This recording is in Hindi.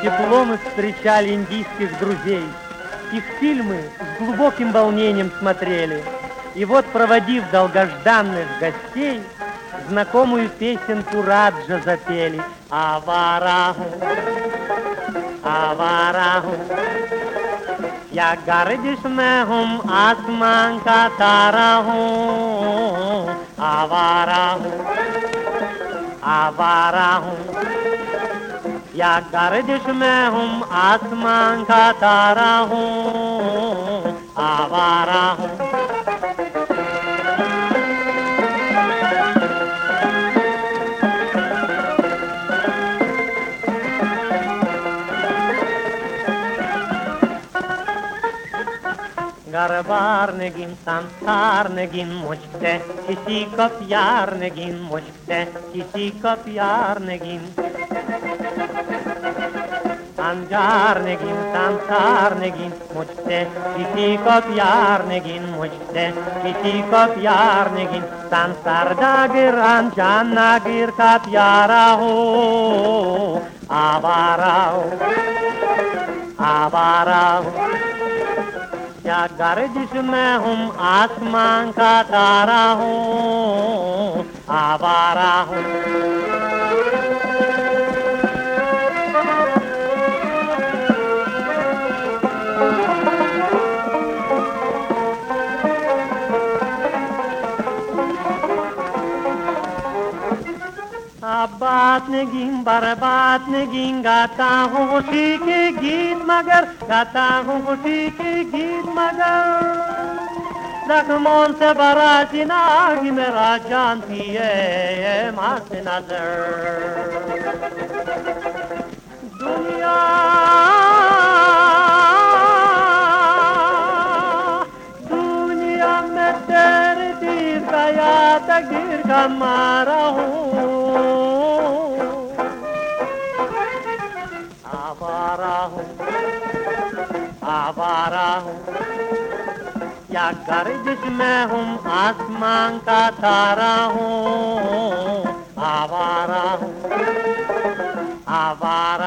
тепло мы встречали индийских друзей. Их фильмы с глубоким волнением смотрели. И вот, проводив долгожданных гостей, знакомую песенку Раджа запели. Авараху, авараху, я गर्दिश में हूँ आसमान का तारा हूँ आवारा हूँ आवारा हूँ या गर्दिश में हूँ आसमान का तारा हूँ आवारा हूँ घर बार नगीन संसार नगीन मुझसे किसी को प्यार नगीन मुझसे किसी को प्यार नगीन अंजार नगीन संसार नगीन मुझसे किसी को प्यार नगीन मुझसे किसी को प्यार नगीन संसार नागिर अनजान नागिर का प्यारा हो आवारा हो आवारा हो या गर्दिश में हूँ आसमान का तारा हूँ आवारा हूँ बात नगीन बर्बाद नगीन गाता हूँ खुशी के गीत मगर गाता हूँ खुशी के गीत मगर जख्मों से भरा जिनागी मेरा जानती है मास नजर दुनिया दुनिया में तेरे तीर का याद गिर का मारा हूँ आवारा हूँ आवारा हूँ या गर्दिश में हूँ आसमान का तारा हूँ आवारा हूँ आवारा